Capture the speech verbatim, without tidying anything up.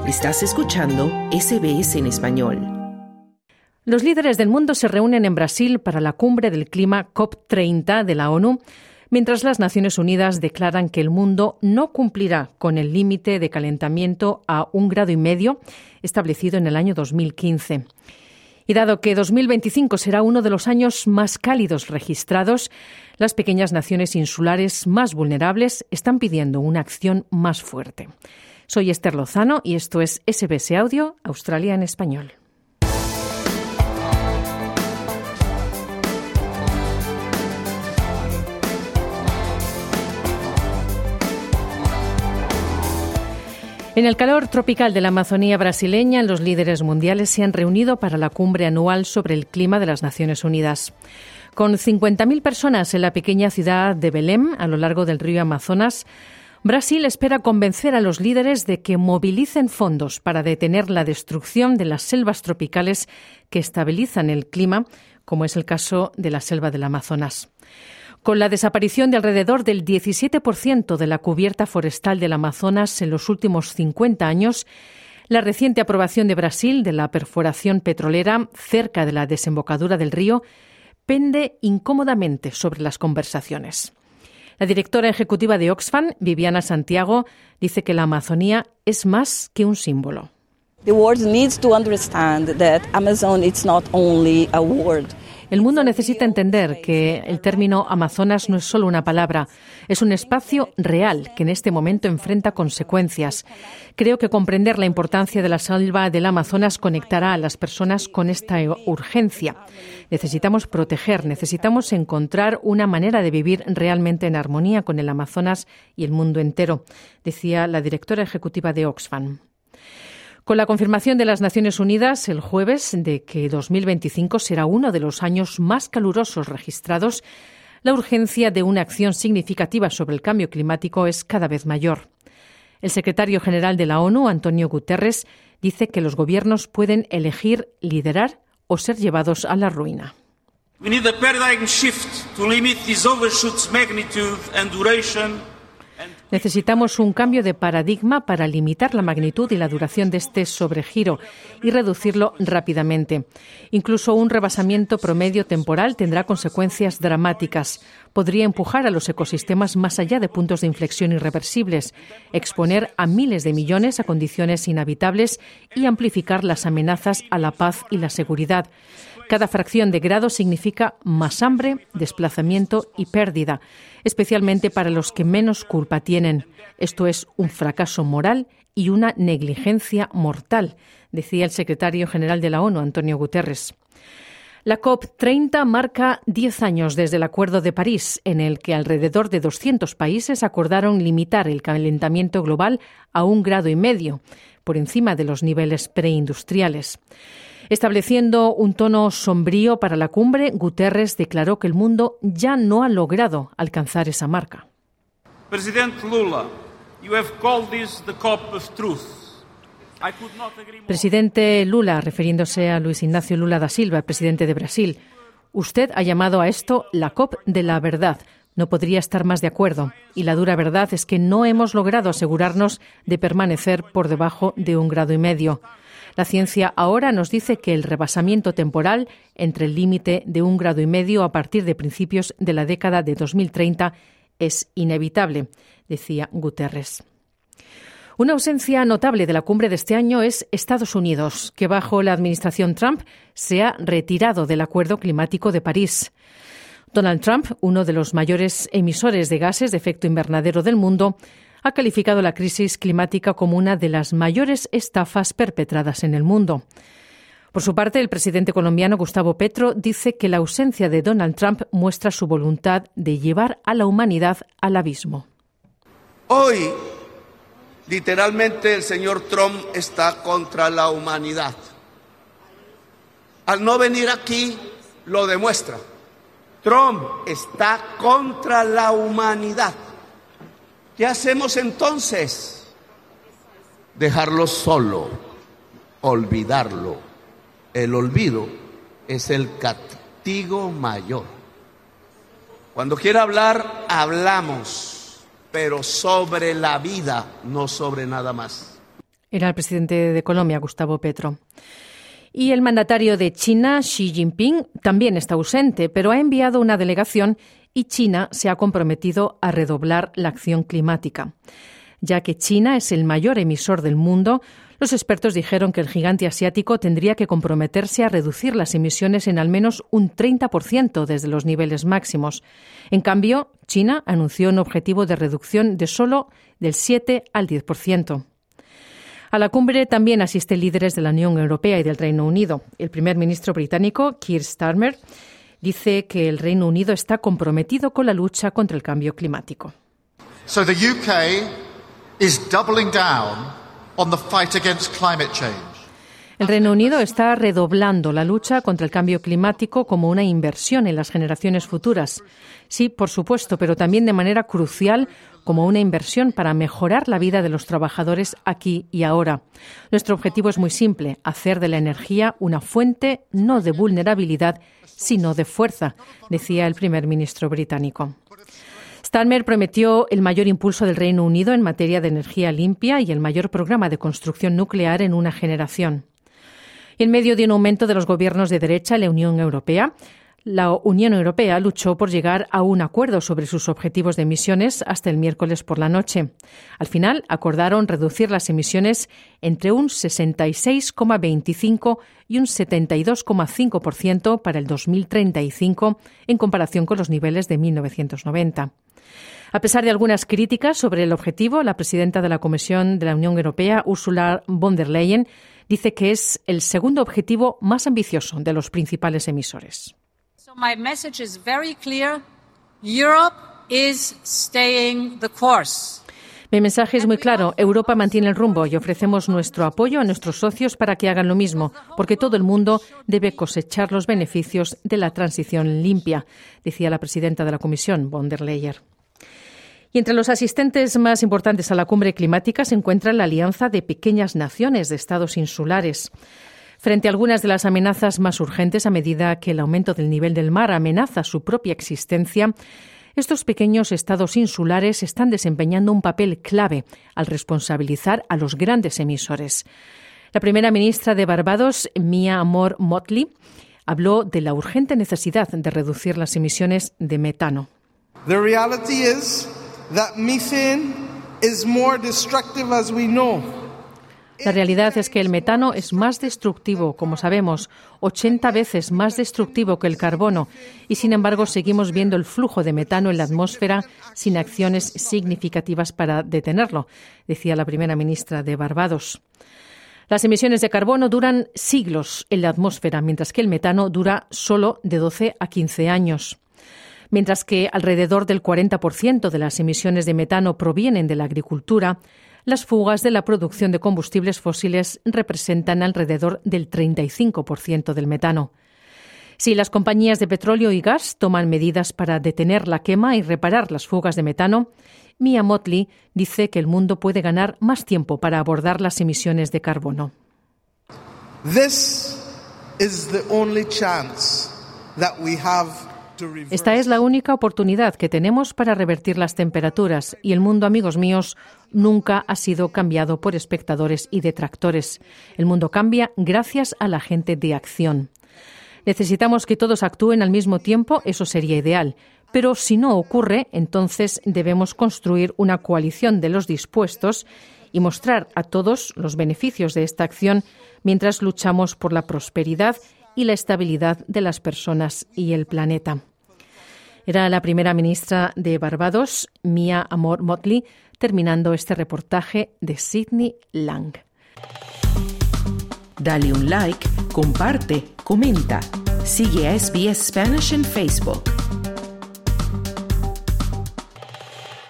Estás escuchando S B S en español. Los líderes del mundo se reúnen en Brasil para la cumbre del clima COP treinta de la ONU, mientras las Naciones Unidas declaran que el mundo no cumplirá con el límite de calentamiento a un grado y medio establecido en el año dos mil quince. Y dado que dos mil veinticinco será uno de los años más cálidos registrados, las pequeñas naciones insulares más vulnerables están pidiendo una acción más fuerte. Soy Esther Lozano y esto es S B S Audio, Australia en español. En el calor tropical de la Amazonía brasileña, los líderes mundiales se han reunido para la cumbre anual sobre el clima de las Naciones Unidas. Con cincuenta mil personas en la pequeña ciudad de Belém, a lo largo del río Amazonas, Brasil espera convencer a los líderes de que movilicen fondos para detener la destrucción de las selvas tropicales que estabilizan el clima, como es el caso de la selva del Amazonas. Con la desaparición de alrededor del diecisiete por ciento de la cubierta forestal del Amazonas en los últimos cincuenta años, la reciente aprobación de Brasil de la perforación petrolera cerca de la desembocadura del río pende incómodamente sobre las conversaciones. La directora ejecutiva de Oxfam, Viviana Santiago, dice que la Amazonía es más que un símbolo. The world needs to understand that Amazon is not only a word. El mundo necesita entender que el término Amazonas no es solo una palabra, es un espacio real que en este momento enfrenta consecuencias. Creo que comprender la importancia de la selva del Amazonas conectará a las personas con esta urgencia. Necesitamos proteger, necesitamos encontrar una manera de vivir realmente en armonía con el Amazonas y el mundo entero, decía la directora ejecutiva de Oxfam. Con la confirmación de las Naciones Unidas el jueves de que dos mil veinticinco será uno de los años más calurosos registrados, la urgencia de una acción significativa sobre el cambio climático es cada vez mayor. El secretario general de la ONU, Antonio Guterres, dice que los gobiernos pueden elegir liderar o ser llevados a la ruina. We need a paradigm shift to limit this overshoot's magnitude and duration. Necesitamos un cambio de paradigma para limitar la magnitud y la duración de este sobregiro y reducirlo rápidamente. Incluso un rebasamiento promedio temporal tendrá consecuencias dramáticas. Podría empujar a los ecosistemas más allá de puntos de inflexión irreversibles, exponer a miles de millones a condiciones inhabitables y amplificar las amenazas a la paz y la seguridad. Cada fracción de grado significa más hambre, desplazamiento y pérdida, especialmente para los que menos culpa tienen. Esto es un fracaso moral y una negligencia mortal, decía el secretario general de la ONU, Antonio Guterres. La COP treinta marca diez años desde el Acuerdo de París, en el que alrededor de doscientos países acordaron limitar el calentamiento global a un grado y medio, por encima de los niveles preindustriales. Estableciendo un tono sombrío para la cumbre, Guterres declaró que el mundo ya no ha logrado alcanzar esa marca. President Lula, you have called this the COP of truth. I could not agree more. Presidente Lula, refiriéndose a Luis Ignacio Lula da Silva, presidente de Brasil, usted ha llamado a esto la COP de la verdad. No podría estar más de acuerdo. Y la dura verdad es que no hemos logrado asegurarnos de permanecer por debajo de un grado y medio. La ciencia ahora nos dice que el rebasamiento temporal entre el límite de un grado y medio a partir de principios de la década de dos mil treinta es inevitable, decía Guterres. Una ausencia notable de la cumbre de este año es Estados Unidos, que bajo la administración Trump se ha retirado del Acuerdo Climático de París. Donald Trump, uno de los mayores emisores de gases de efecto invernadero del mundo, ha calificado la crisis climática como una de las mayores estafas perpetradas en el mundo. Por su parte, el presidente colombiano Gustavo Petro dice que la ausencia de Donald Trump muestra su voluntad de llevar a la humanidad al abismo. Hoy, literalmente, el señor Trump está contra la humanidad. Al no venir aquí, lo demuestra. Trump está contra la humanidad. ¿Qué hacemos entonces? Dejarlo solo, olvidarlo. El olvido es el castigo mayor. Cuando quiera hablar, hablamos, pero sobre la vida, no sobre nada más. Era el presidente de Colombia, Gustavo Petro. Y el mandatario de China, Xi Jinping, también está ausente, pero ha enviado una delegación y China se ha comprometido a redoblar la acción climática. Ya que China es el mayor emisor del mundo, los expertos dijeron que el gigante asiático tendría que comprometerse a reducir las emisiones en al menos un treinta por ciento desde los niveles máximos. En cambio, China anunció un objetivo de reducción de solo del siete al diez por ciento. A la cumbre también asisten líderes de la Unión Europea y del Reino Unido. El primer ministro británico, Keir Starmer, dice que el Reino Unido está comprometido con la lucha contra el cambio climático. So the U K is doubling down on the fight against climate change. El Reino Unido está redoblando la lucha contra el cambio climático como una inversión en las generaciones futuras. Sí, por supuesto, pero también de manera crucial como una inversión para mejorar la vida de los trabajadores aquí y ahora. Nuestro objetivo es muy simple, hacer de la energía una fuente no de vulnerabilidad, sino de fuerza, decía el primer ministro británico. Starmer prometió el mayor impulso del Reino Unido en materia de energía limpia y el mayor programa de construcción nuclear en una generación. En medio de un aumento de los gobiernos de derecha en la Unión Europea, la Unión Europea luchó por llegar a un acuerdo sobre sus objetivos de emisiones hasta el miércoles por la noche. Al final, acordaron reducir las emisiones entre un sesenta y seis coma veinticinco y un setenta y dos coma cinco por ciento para el dos mil treinta y cinco en comparación con los niveles de mil novecientos noventa. A pesar de algunas críticas sobre el objetivo, la presidenta de la Comisión de la Unión Europea, Ursula von der Leyen, dice que es el segundo objetivo más ambicioso de los principales emisores. So my message is very clear. Europe is staying the course. Mi mensaje es muy claro. Europa mantiene el rumbo y ofrecemos nuestro apoyo a nuestros socios para que hagan lo mismo, porque todo el mundo debe cosechar los beneficios de la transición limpia, decía la presidenta de la Comisión, von der Leyen. Y entre los asistentes más importantes a la cumbre climática se encuentra la Alianza de Pequeñas Naciones de Estados Insulares. Frente a algunas de las amenazas más urgentes a medida que el aumento del nivel del mar amenaza su propia existencia, estos pequeños estados insulares están desempeñando un papel clave al responsabilizar a los grandes emisores. La primera ministra de Barbados, Mia Amor Motley, habló de la urgente necesidad de reducir las emisiones de metano. The reality is that methane is more destructive as we know. La realidad es que el metano es más destructivo, como sabemos, ochenta veces más destructivo que el carbono, y sin embargo seguimos viendo el flujo de metano en la atmósfera sin acciones significativas para detenerlo, decía la primera ministra de Barbados. Las emisiones de carbono duran siglos en la atmósfera, mientras que el metano dura solo de doce a quince años. Mientras que alrededor del cuarenta por ciento de las emisiones de metano provienen de la agricultura, las fugas de la producción de combustibles fósiles representan alrededor del treinta y cinco por ciento del metano. Si las compañías de petróleo y gas toman medidas para detener la quema y reparar las fugas de metano, Mia Motley dice que el mundo puede ganar más tiempo para abordar las emisiones de carbono. This is the only chance that we have. Esta es la única oportunidad que tenemos para revertir las temperaturas y el mundo, amigos míos, nunca ha sido cambiado por espectadores y detractores. El mundo cambia gracias a la gente de acción. Necesitamos que todos actúen al mismo tiempo, eso sería ideal. Pero si no ocurre, entonces debemos construir una coalición de los dispuestos y mostrar a todos los beneficios de esta acción mientras luchamos por la prosperidad y la estabilidad de las personas y el planeta. Era la primera ministra de Barbados, Mia Amor Motley, terminando este reportaje de Sidney Lang. Dale un like, comparte, comenta. Sigue a S B S Spanish en Facebook.